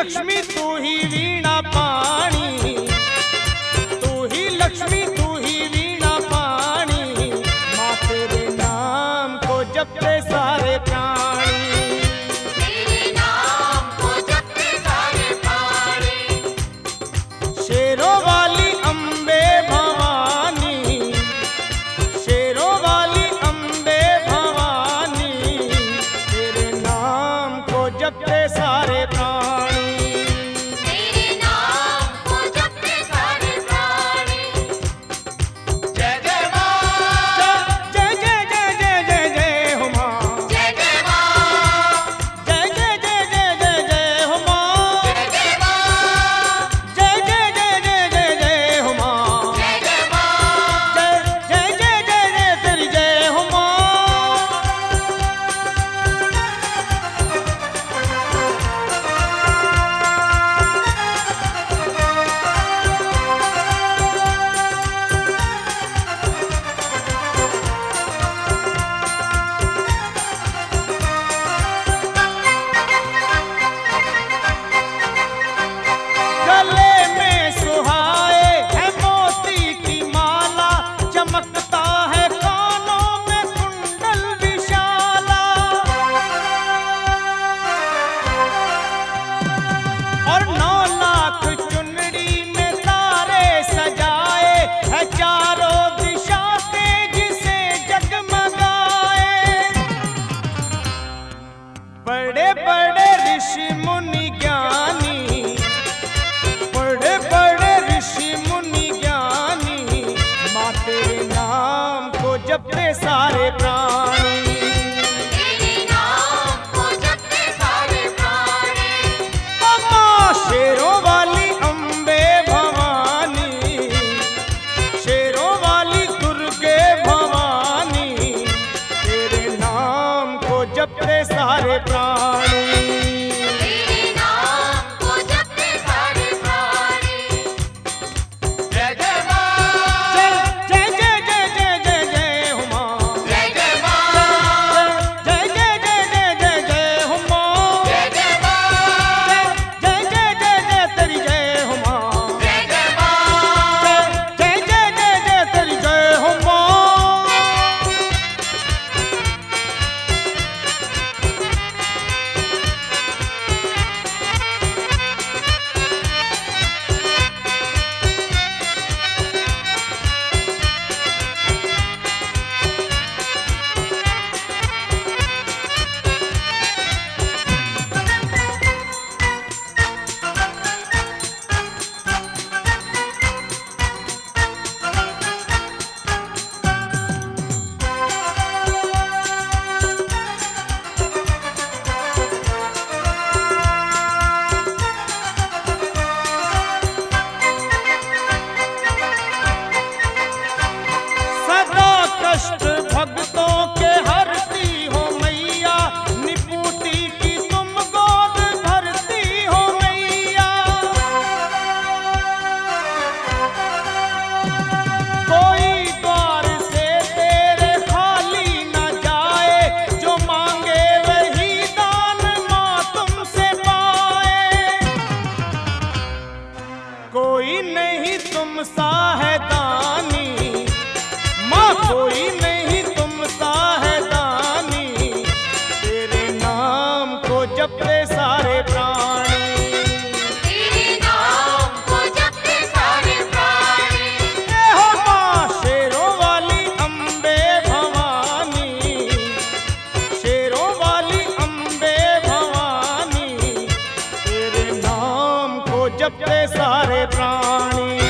लक्ष्मी तू ही वीणा पाणी, तू ही लक्ष्मी तू ही वीणा पाणी, माँ तेरे नाम को जपते सारे प्राणी, तेरे नाम को जपते सारे प्राणी। शेरों वाली अम्बे भवानी, शेरों वाली अम्बे भवानी, तेरे नाम को जपते सारे प्राणी, तेरे नाम को जपते सारे प्राणी। जय जय माँ, जय जय जय जय जय जय हो माँ, जय जय माँ, जय जय जय जय जय जय हो माँ, जय जय माँ, जय जय जय जय जय जय हो माँ, जय जय माँ। जय जय जय जय जय तेरी जय हो माँ। गले में सुहाए है मोती की माला, चमकता है कानों में कुंडल विशाला, और 9 लाख चुनरी में तारे सजाए है, चारों दिशा तेज से जगमगाए। बड़े बड़े ऋषि मुनि ज्ञानी, बड़े बड़े ऋषि मुनि ज्ञानी, माँ तेरे नाम को जपते सारे प्राणी, तेरे नाम को जपते सारे प्राणी। माँ शेरों वाली अम्बे भवानी, शेरों वाली दुर्गे भवानी, तेरे नाम को जपते सारे प्राणी, तेरे नाम को जपते सारे प्राणी। जय जय माँ, जय जय जय जय जय जय हो माँ, जय जय माँ, जय जय जय जय जय जय हो माँ, जय जय माँ, जय जय जय जय तेरी जय हो माँ, जय जय माँ। जय जय जय जय तेरी जय हो माँ। सदा कष्ट भक्तों के हरती हो मैया, निपुटी की तुम गोद भरती हो मैया। कोई द्वार से तेरे खाली न जाए, जो मांगे वही दान माँ तुमसे पाए। कोई नहीं तुम सा है दानी, माँ कोई नहीं तुम सा है दानी, तेरे नाम को जपते सारे प्राणी, तेरे नाम को जपते सारे प्राणी। ए हो माँ शेरों वाली अम्बे भवानी, शेरों वाली अम्बे भवानी, तेरे नाम को जपते सारे प्राणी।